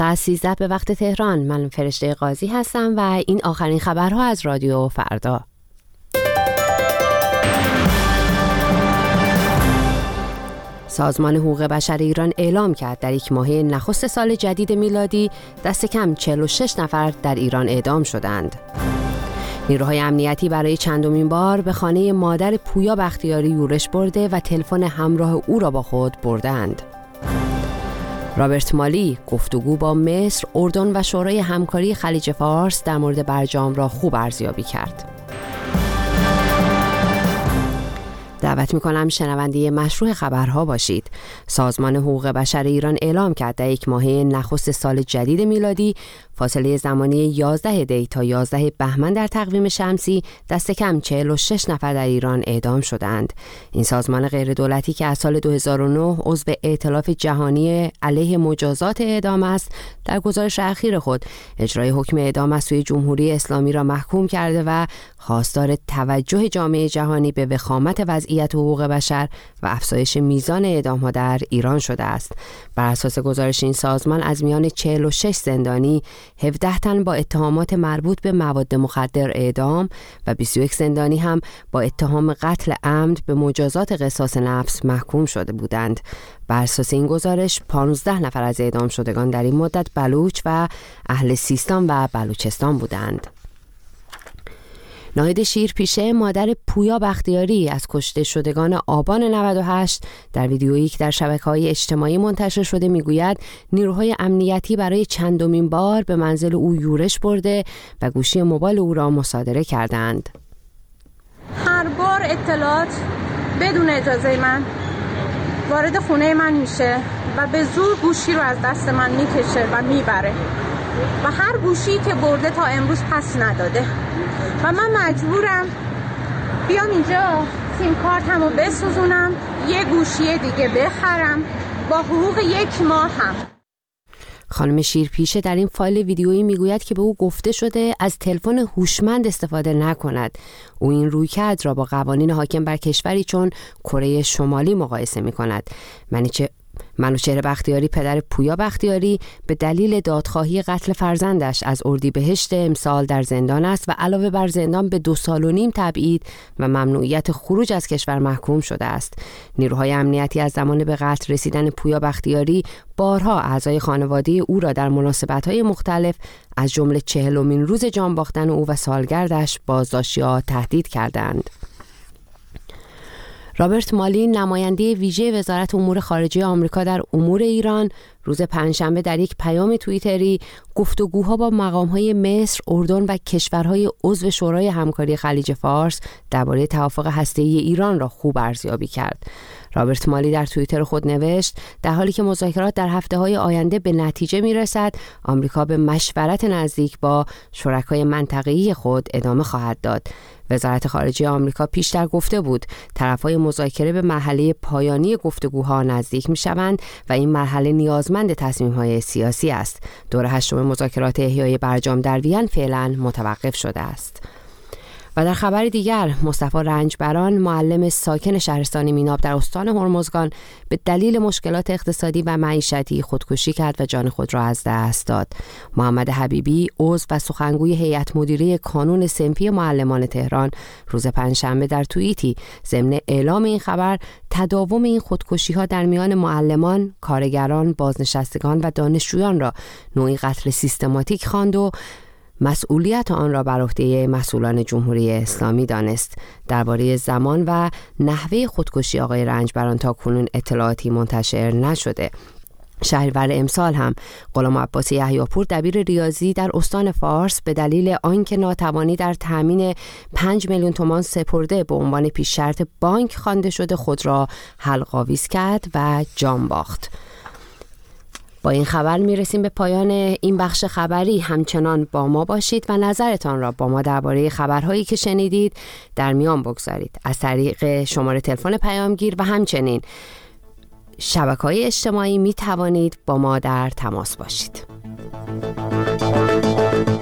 دقیقه 13 به وقت تهران. من فرشته قاضی هستم و این آخرین خبرها از رادیو فردا. سازمان حقوق بشر ایران اعلام کرد در یک ماهه نخست سال جدید میلادی دست کم 46 نفر در ایران اعدام شدند. نیروهای امنیتی برای چندمین بار به خانه مادر پویا بختیاری یورش برده و تلفن همراه او را با خود بردند. رابرت مالی گفتگو با مصر، اردن و شورای همکاری خلیج فارس در مورد برجام را خوب ارزیابی کرد. دعوت می‌کنم شنونده مشروع خبرها باشید. سازمان حقوق بشر ایران اعلام کرد در یک ماهه نخست سال جدید میلادی فاصله زمانی 11 دی تا 11 بهمن در تقویم شمسی دست کم 46 نفر در ایران اعدام شدند. این سازمان غیردولتی که از سال 2009 عضو ائتلاف جهانی علیه مجازات اعدام است، در گزارش اخیر خود اجرای حکم اعدام از سوی جمهوری اسلامی را محکوم کرده و خواستار توجه جامعه جهانی به وخامت وضعیت حقوق بشر و افزایش میزان اعدام‌ها در ایران شده است. بر اساس گزارش این سازمان از میان 46 زندانی 17 تن با اتهامات مربوط به مواد مخدر اعدام و 21 زندانی هم با اتهام قتل عمد به مجازات قصاص نفس محکوم شده بودند. بر اساس این گزارش 15 نفر از اعدام شدگان در این مدت بلوچ و اهل سیستان و بلوچستان بودند. ناهید شیرپیشه مادر پویا بختیاری از کشته شدگان آبان 98 در ویدیویی که در شبکه‌های اجتماعی منتشر شده میگوید نیروهای امنیتی برای چندمین بار به منزل او یورش برده و گوشی موبایل او را مصادره کردند. هر بار اطلاعات بدون اجازه من وارد خونه من میشه و به زور گوشی رو از دست من میکشه و میبره و هر گوشی که برده تا امروز پس نداده و من مجبورم بیام اینجا سیم کارتمو بسوزونم، یه گوشی دیگه بخرم با حقوق 1 ماه هم. خانم شیرپیشه در این فایل ویدیویی میگوید که به او گفته شده از تلفن هوشمند استفاده نکند. او این رویکرد را با قوانین حاکم بر کشوری چون کره شمالی مقایسه میکند. منوچهر بختیاری پدر پویا بختیاری به دلیل دادخواهی قتل فرزندش از اردیبهشت امسال در زندان است و علاوه بر زندان به 2.5 سال تبعید و ممنوعیت خروج از کشور محکوم شده است. نیروهای امنیتی از زمان به قتل رسیدن پویا بختیاری بارها اعضای خانواده او را در مناسبت‌های مختلف از جمله 40مین روز جان باختن او و سالگردش بازداشت یا تهدید کردند. رابرت مالی نماینده ویژه وزارت امور خارجه آمریکا در امور ایران روز پنجشنبه در یک پیام توییتری گفتگوها با مقام‌های مصر، اردن و کشورهای عضو شورای همکاری خلیج فارس درباره توافق هسته‌ای ایران را خوب ارزیابی کرد. رابرت مالی در توییتر خود نوشت در حالی که مذاکرات در هفته‌های آینده به نتیجه می‌رسد، آمریکا به مشورت نزدیک با شرکای منطقه‌ای خود ادامه خواهد داد. وزارت خارجه آمریکا پیشتر گفته بود طرف‌های مذاکره به مرحله پایانی گفتگوها نزدیک می‌شوند و این مرحله نیازمند تصمیم‌های سیاسی است. دور 8 مذاکرات احیای برجام در وین فعلا متوقف شده است. و در خبر دیگر، مصطفی رنجبران معلم ساکن شهرستان میناب در استان هرمزگان به دلیل مشکلات اقتصادی و معیشتی خودکشی کرد و جان خود را از دست داد. محمد حبیبی عضو و سخنگوی هیئت مدیره کانون صنفی معلمان تهران روز پنجشنبه در توییتی ضمن اعلام این خبر تداوم این خودکشی‌ها در میان معلمان، کارگران، بازنشستگان و دانشجویان را نوعی قتل سیستماتیک خواند و مسئولیت آن را بر عهده مسئولان جمهوری اسلامی دانست. درباره زمان و نحوه خودکشی آقای رنجبران تا کنون اطلاعاتی منتشر نشده. شهریور امسال هم غلام عباس یحیی‌پور دبیر ریاضی در استان فارس به دلیل آنکه ناتوانی در تامین 5 میلیون تومان سپرده به عنوان پیش شرط بانک خوانده شده خود را حلق‌آویز کرد و جان باخت. با این خبر میرسیم به پایان این بخش خبری. همچنان با ما باشید و نظرتان را با ما درباره خبرهایی که شنیدید در میان بگذارید از طریق شماره تلفن پیامگیر و همچنین شبکه‌های اجتماعی می توانید با ما در تماس باشید.